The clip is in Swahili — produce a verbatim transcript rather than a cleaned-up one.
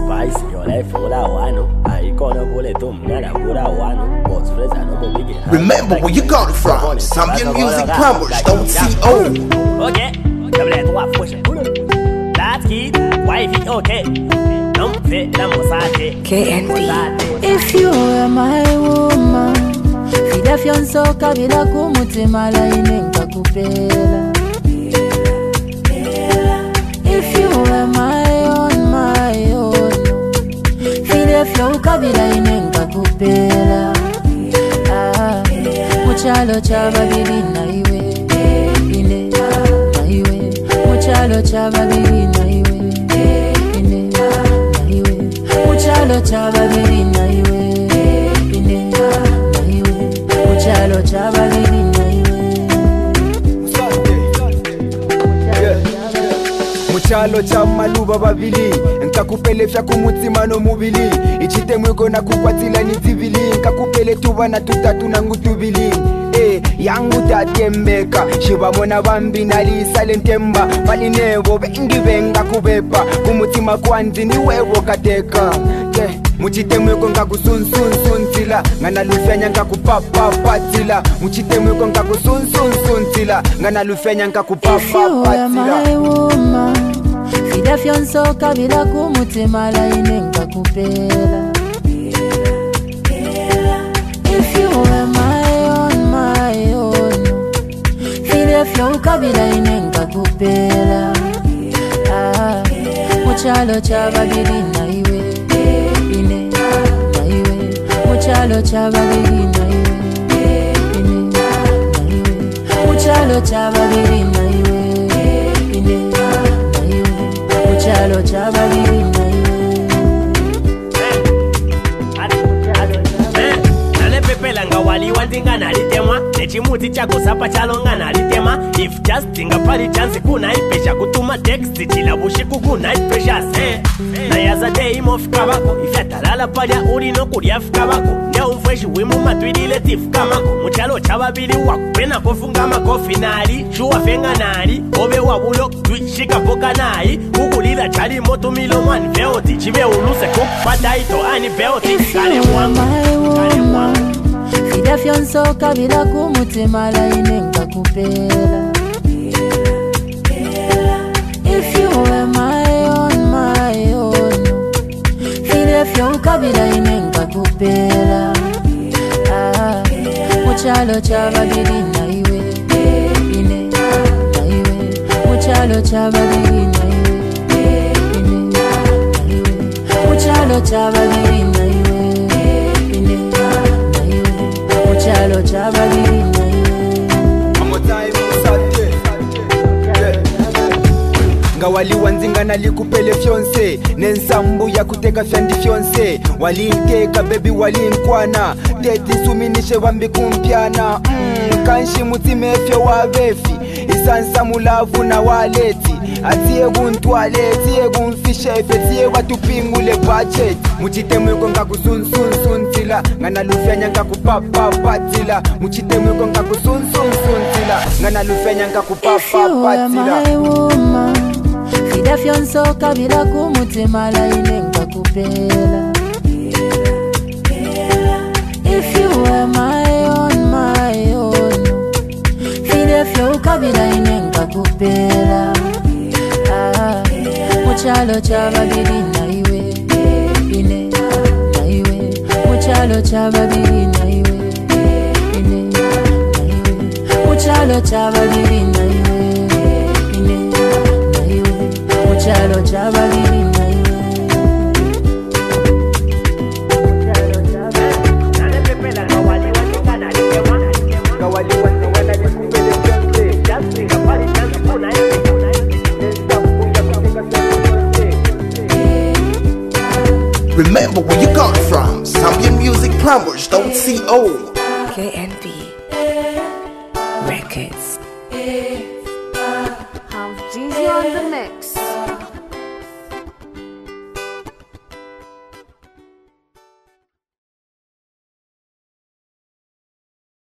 spicy, yo la fula wano. I gonna pull it to me, na pura wano. Boss friends, I know big. Remember where you got it from. Zambian Music Plumbers, don't see old. Okay, double trois fois. That's kid, wifey, okay. Don't fit la mosate. K N B. If you were my woman, fida fianso kabila kumutima la inenga kupela. If you were my own, my own, fida fianso kabila inenga kupela. Ah, muchalo chaba bibi na iwe, ine na iwe. Muchalo chaba bibi na iwe, ine na iwe. Muchalo chaba bibi na iwe, ine na iwe. Muchalo chaba bibi na iwe. Muchalo cha maluba babili nkakupele fya kumutima no mubili ichite mwiko na kukwatila ni tibili nkakupele tuba na tutatu na ngutubili eh yangu tatembeka shiba mona bambi nalisa lentemba bali nebo bengi benga kubepa kumutima kwanzi ni wewo kateka yeah. Muchite mwiko ngakusunsunsuntila ngana lufenya ngakupapa patila muchite mwiko ngakusunsunsuntila ngana lufenya ngakupapa patila. Fida fianso kabila kumutima la inenga kupela. If you were my own, my own, fida fianso kabila inenga kupela. Ah, muchalo chaba bibi na iwe, ine na iwe. Muchalo chaba bibi na iwe, ine na iwe. Muchalo chaba bibi na iwe, ine na iwe. Muchalo chaba bibi na iwe. Nale pepela nga wali wanzinga nalitemwa nechimuti chako sapa chalonga nalitema. If just inga pali chance kuna ipesha kutuma text chila bushiku kuna ipesha se na yaza day mofika bako ifyatalala palya uri no kulya fika bako ndia umfweshi wimu matwidile tifika mako. Muchalo chaba bili wakupena kofunga makofi nali shuwa fenga nali obe wabulo shika poka nai kukulila chali moto milo mwani veoti chive uluse kupata ito ani veoti kale wangu kale wangu. Fida fianso kabila kumutima la inenga kupela. If you were my own, my own, fida fianso kabila inenga kupela. Ah, muchalo chaba bibi na iwe, ine na iwe. Muchalo chaba bibi na iwe, ine na iwe. Muchalo chaba bibi na iwe, ine na iwe. Muchalo chaba bibi na iwe. Nga wali wanzinga nalikupele fiance nensambu ya kuteka fyandi fiance walinkeka baby walinkwana teti suminishe wambi kumpiana mm, kanshi mutime fyo wabefi isansa mulavu na waleti atiye guntwale tiye gumfishe fe tiye watupingule budget muchite mwiko ngakusunsunsuntila ngana lufenya ngakupapa patila muchite mwiko ngakusunsunsuntila ngana lufenya ngakupapa patila. Fida fianso kabila kumutima la inenga kupela. If you were my own, my own, fida fianso kabila inenga kupela. Ah, muchalo chaba bibi na iwe, ine na iwe. Muchalo chaba bibi na iwe, ine na iwe. Muchalo chaba bibi na iwe, ine na iwe. Muchalo chaba bibi na iwe. Muchalo chaba. Nale pepela nga wali wanzinga nalitemwa Nga wali wanzinga nalikupele fiance just inga pali chance kuna ipesha. Remember where you got it from. Zambian Music Plumbers, don't see old. K N B Records. Have Jeezy on the mix.